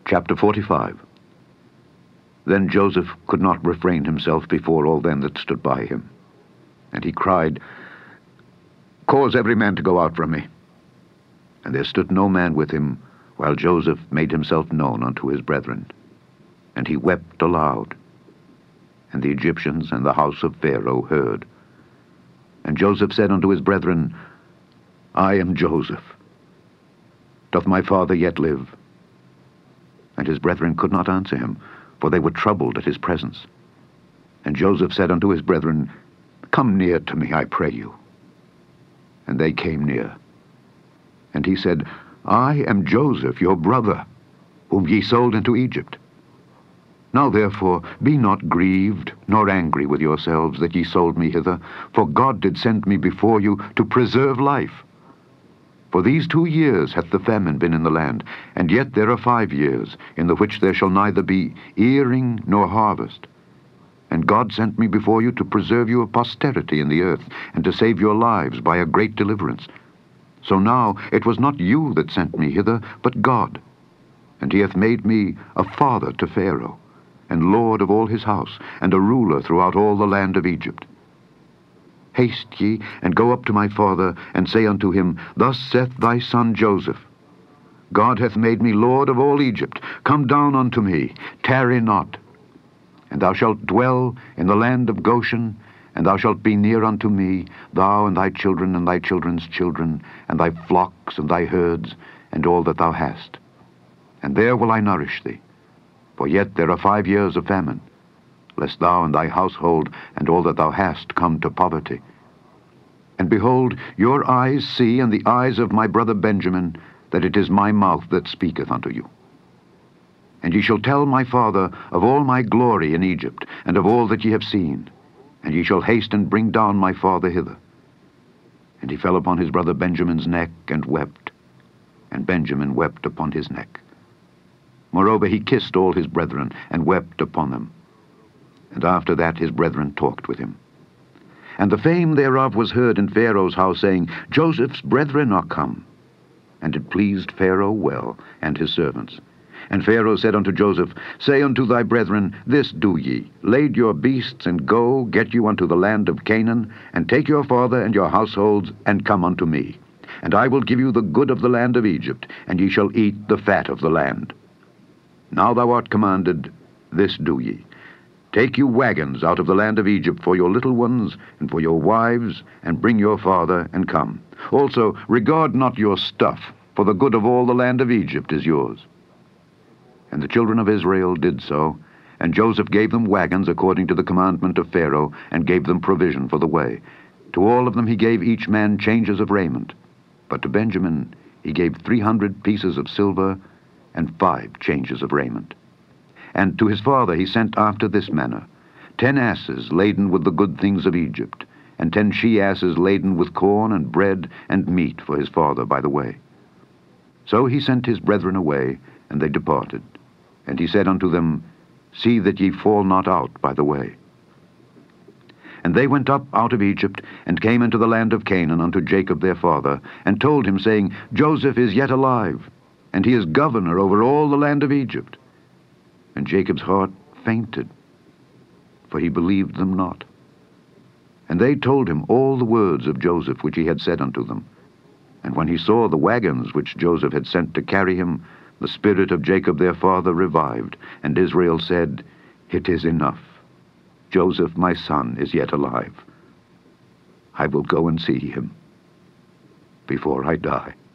Chapter 45. Then Joseph could not refrain himself before all them that stood by him. And he cried, Cause every man to go out from me. And there stood no man with him, while Joseph made himself known unto his brethren. And he wept aloud. And the Egyptians and the house of Pharaoh heard. And Joseph said unto his brethren, I am Joseph. Doth my father yet live? And his brethren could not answer him, for they were troubled at his presence. And Joseph said unto his brethren, Come near to me, I pray you. And they came near. And he said, I am Joseph, your brother, whom ye sold into Egypt. Now therefore be not grieved, nor angry with yourselves that ye sold me hither, for God did send me before you to preserve life. For these 2 years hath the famine been in the land, and yet there are 5 years, in the which there shall neither be earing nor harvest. And God sent me before you to preserve you of posterity in the earth, and to save your lives by a great deliverance. So now it was not you that sent me hither, but God. And he hath made me a father to Pharaoh, and lord of all his house, and a ruler throughout all the land of Egypt. Haste ye, and go up to my father, and say unto him, Thus saith thy son Joseph, God hath made me lord of all Egypt. Come down unto me, tarry not. And thou shalt dwell in the land of Goshen, and thou shalt be near unto me, thou and thy children and thy children's children, and thy flocks and thy herds, and all that thou hast. And there will I nourish thee. For yet there are 5 years of famine, lest thou and thy household and all that thou hast come to poverty. And behold, your eyes see, and the eyes of my brother Benjamin, that it is my mouth that speaketh unto you. And ye shall tell my father of all my glory in Egypt, and of all that ye have seen, and ye shall haste and bring down my father hither. And he fell upon his brother Benjamin's neck, and wept, and Benjamin wept upon his neck. Moreover he kissed all his brethren, and wept upon them. And after that his brethren talked with him. And the fame thereof was heard in Pharaoh's house, saying, Joseph's brethren are come. And it pleased Pharaoh well, and his servants. And Pharaoh said unto Joseph, Say unto thy brethren, This do ye, lade your beasts, and go, get you unto the land of Canaan, and take your father and your households, and come unto me. And I will give you the good of the land of Egypt, and ye shall eat the fat of the land. Now thou art commanded, this do ye. Take you wagons out of the land of Egypt for your little ones, and for your wives, and bring your father, and come. Also regard not your stuff, for the good of all the land of Egypt is yours. And the children of Israel did so, and Joseph gave them wagons according to the commandment of Pharaoh, and gave them provision for the way. To all of them he gave each man changes of raiment. But to Benjamin he gave 300 pieces of silver, and 5 changes of raiment. And to his father he sent after this manner, 10 asses laden with the good things of Egypt, and 10 she-asses laden with corn and bread and meat for his father by the way. So he sent his brethren away, and they departed. And he said unto them, See that ye fall not out by the way. And they went up out of Egypt, and came into the land of Canaan unto Jacob their father, and told him, saying, Joseph is yet alive, and he is governor over all the land of Egypt. And Jacob's heart fainted, for he believed them not. And they told him all the words of Joseph which he had said unto them. And when he saw the wagons which Joseph had sent to carry him, the spirit of Jacob their father revived, and Israel said, It is enough. Joseph my son is yet alive. I will go and see him before I die.